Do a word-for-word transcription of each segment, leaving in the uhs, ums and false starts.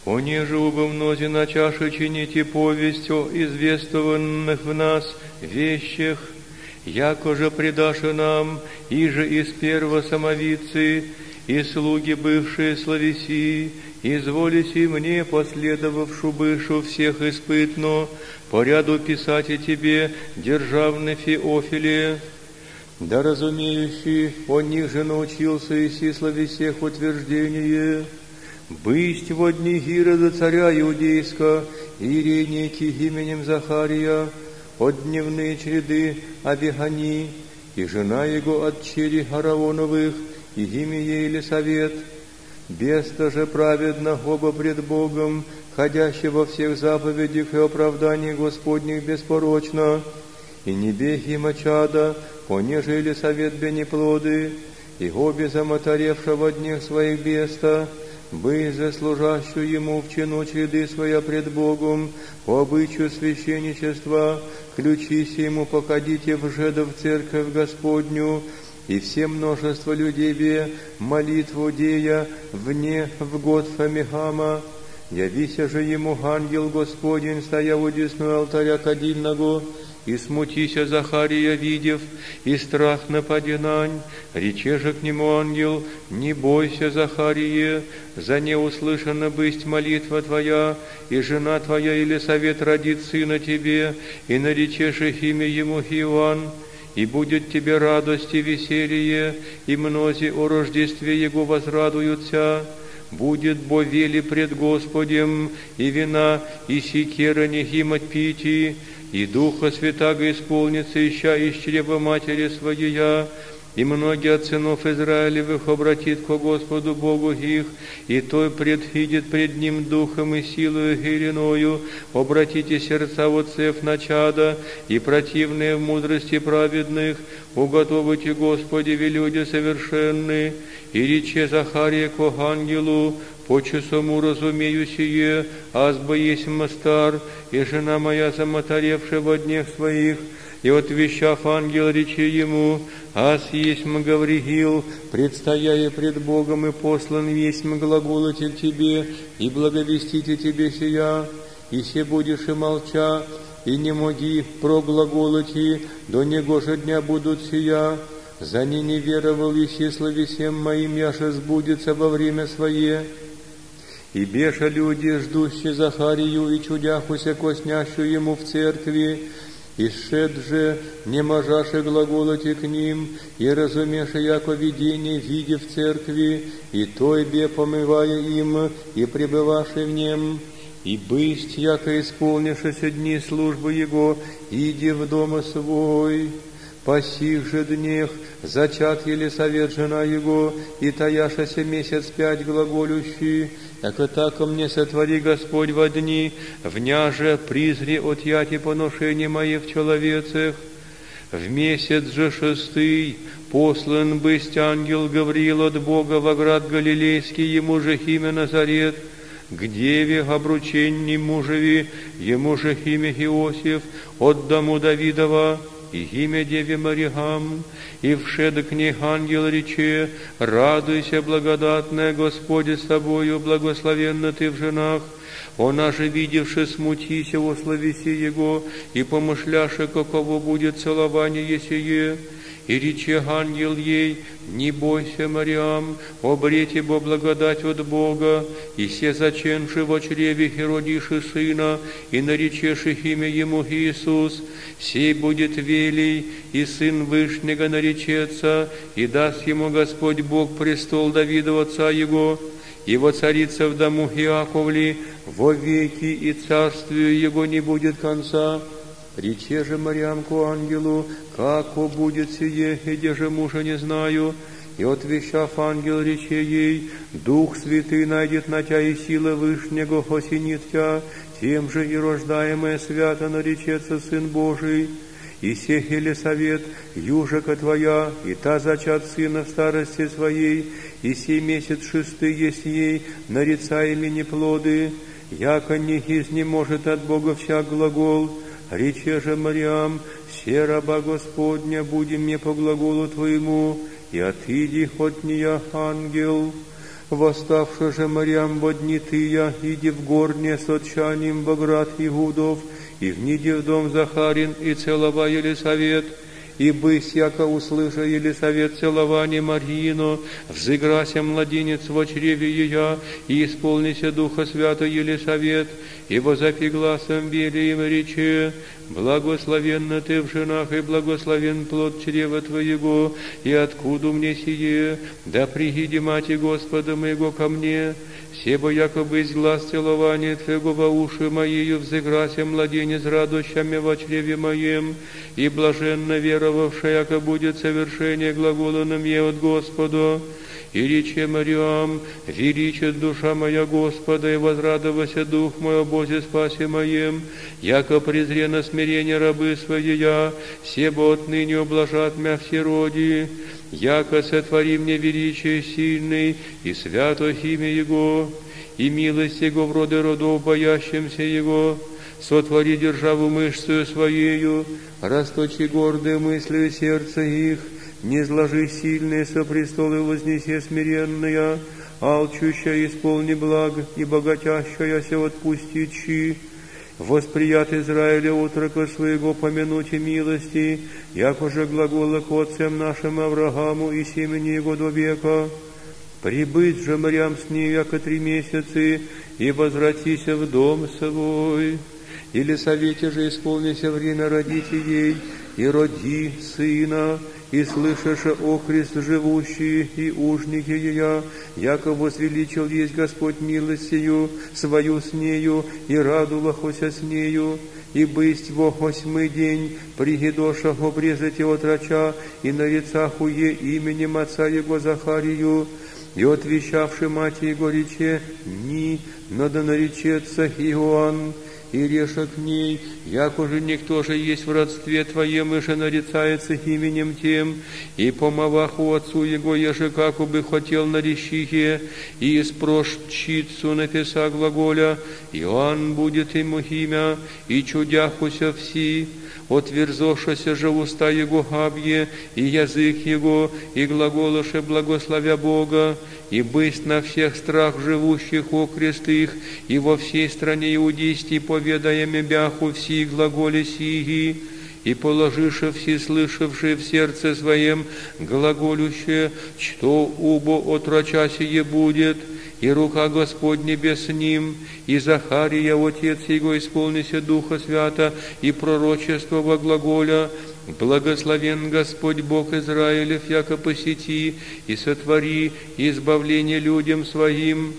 Понеже убо мнози на чаше чините повесть о извествованных в нас вещах, яко же предаши нам, иже из первого самовицы, и слуги бывшие словеси, изволите мне, последовавшу бышу всех испытно, по ряду писать и тебе, державный Феофиле, да разумеющий, он них же научился и си словесех утверждение, бысть во дни Ирода царя иудейска, ирейники именем Захария, от дневные череды Абихани, и жена его от чери Гараоновых, и имя ей Елисавет, беста же праведно оба пред Богом, ходящий во всех заповедях и оправданиях Господних беспорочно, и не беги мочада, понеже Елисавет бенеплоды, и обе замотаревшего днях своих беста, бы заслужащую ему в чину череды своя пред Богом, по обычаю священничества, ключись ему, походите в жеда в церковь Господню, и все множество людей бе молитву дея вне в год Фамихама, явися же ему ангел Господень, стоя у десную алтаря кадильного, и смутися Захария, видев, и страх нападенань, рече же к нему ангел, не бойся, Захарие, за неуслышана бысть молитва твоя, и жена твоя Елисавет родит сына тебе, и наречешь их имя ему Иоанн, и будет тебе радость и веселье, и мнози о рождестве его возрадуются. Будет бо вели пред Господем, и вина, и сикера не гимать пити, и Духа Святаго исполнится, ища из чрева матери своей, и многие от сынов Израилевых обратит ко Господу Богу их, и той предвидит пред Ним духом и силою гириною, обратите сердца отцев на чада, и противные в мудрости праведных, уготовите Господи ви люди совершенны, и рече Захария ко ангелу, по часому разумею сие, азба есть стар, и жена моя замотаревшая во днях своих, и отвещав ангел речи ему, аз есмь Гавриил, предстояя пред Богом и послан весьм глаголоте к тебе, и благовестите тебе сия, и се будешь и молча, и не моги проглаголоти, до него же дня будут сия, за не не веровал и се словесем моим, яше сбудется во время свое. И беша люди, ждущие Захарию и чудяхуся коснящую ему в церкви, и шед же, не можаше глаголоти к ним, и разумеше, яко видение, видя в церкви, и той бе помывая им, и пребываше в нем, и бысть, яко исполнившися дни службы его, иди в дома свой. По сих же днях зачат Елисавет жена его, и таяшася месяц пять глаголющий, яко тако мне сотвори Господь во дни, вняже призри от яти поношения мои в человецах. В месяц же шестый послан бысть ангел Гавриил от Бога во град Галилейский, ему же имя Назарет, к деве обрученни мужеви, ему же имя Иосиф, от дому Давидова, и имя деве Мариам, и вшед к ней ангел рече, радуйся, благодатная Господи с тобою, благословенна ты в женах, она же, видевши, смутися во словеси его, и помышляше, каково будет целование сие. И рече ангел ей, не бойся, Мариам, обрети бо благодать от Бога, и се заченши во чреве и родиши сына, и наречеши имя ему Иисус, сей будет велий, и сын Вышнего наречется, и даст ему Господь Бог престол Давидова отца его, и воцарится в дому Иаковли во веки, и царствию его не будет конца. Рече же Мариам ко ангелу, како будет сие, где же мужа не знаю, и отвещав ангел рече ей, Дух Святый найдет на тя, и сила Вышнего осенит тя, тем же и рождаемое свято наречется Сын Божий. И сех Елисавет, южака твоя, и та зачат сына в старости своей, и сей месяц шестый есть ей, нарица имени плоды, яко не изнеможет от Бога всяк глагол. Рече же Мариам, се раба Господня, буди мне по глаголу твоему, и отыди от нея ангел. Восставши же морям во дни тыя, иди в горне с отчанием во град Игудов, и вниди в дом Захарин, и целова Елисавет, и бысь, яко услыша Елисавет целование Марьино, взыграся младенец во чреве ее, и исполнися Духа Свято Елисавет, и возопи гласом велием рече: благословенна ты в женах, и благословен плод чрева твоего, и откуда мне сие? Да пригиди мати Господа моего ко мне, себо якобы из глаз целования твоего во уши моею взыграся младенец радощами во чреве моем, и блаженно веровавшая, яко будет совершение глагола на мне от Господа. И рече Мариам: величит душа моя Господа, и возрадовался дух мой о Бозе спасе моем, яко презрено смирение рабы своя, себо отныне облажат мя все роди, яко сотвори мне величие сильный, и свято имя Его, и милость Его в роды родов боящимся Его. Сотвори державу мышцею своею, расточи гордые мысли сердца их, не зложи сильные со престолы вознеси смиренная, алчущая исполни благ, и богатящаяся отпусти чи. Восприят Израиля утрока своего помянуте милости, яко же глагола к отцам нашим Аврааму и семени его до века. Прибыть же морям с ней, яко три месяцы, и возвратися в дом свой. Елисавете же исполнися время родите ей, и роди сына, и слышаша охрист живущие и ужники ее, яко возвеличил есть Господь милостью свою с нею, и радовахося с нею, и бысть во восьмый день пригидоша обрезати отрача, и нарицах уе именем отца его Захарию, и отвещавши мать его рече: ни, надо наречется Иоанн, и реша к ней, яко же никто же есть в родстве твоем, и же нарицается именем тем, и помоваху отцу его, еже како бы хотел наречихе, и испрошчицу написа глаголя: Иоанн будет ему имя, и чудяхуся все, отверзошася же уста его габье, и язык его, и глаголоше благословя Бога, и бысть на всех страх живущих окрест их, и во всей стране иудейстей поведаем бяху все глаголе сии, и положише все слышавшие в сердце своем глаголюще, что убо отроча сие будет, и рука Господня без ним, и Захария, отец его, исполнися Духа Свята, и пророчество во глаголя: благословен Господь Бог Израилев, яко посети и сотвори избавление людям своим,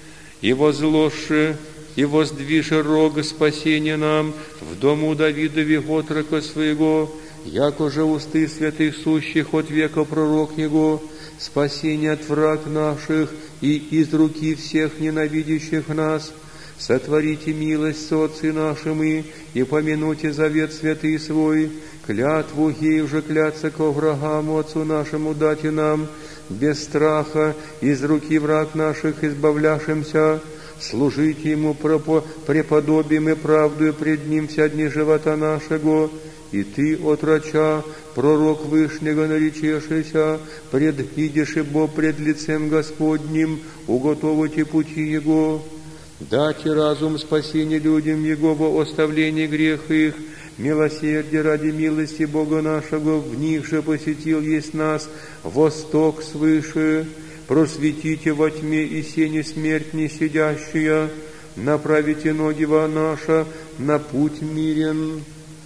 и возложи, и воздвижи рог спасения нам в дому Давидове отрока своего, яко же усты святых сущих от века пророк его, спасение от враг наших и из руки всех ненавидящих нас. Сотворите милость с отцы нашими, и помянуйте завет святый свой, клятву ей уже кляться к Аврааму, отцу нашему, дайте нам, без страха, из руки враг наших избавляшимся, служите ему преподобием и правдою пред ним вся дни живота нашего. И ты, отроча, пророк Вышнего наречешися, пред идешь бо пред лицем Господним, уготовите пути Его. Дайте разум спасения людям Его во оставлении грех их, милосердие ради милости Бога нашего, в них же посетил есть нас восток свыше. Просветите во тьме и сене смерть не сидящая, направите ноги во наша на путь мирен.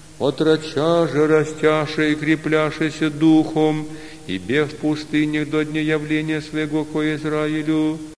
Отроча же растяше и крепляшися духом, и бег в пустынях до дня явления своего ко Израилю.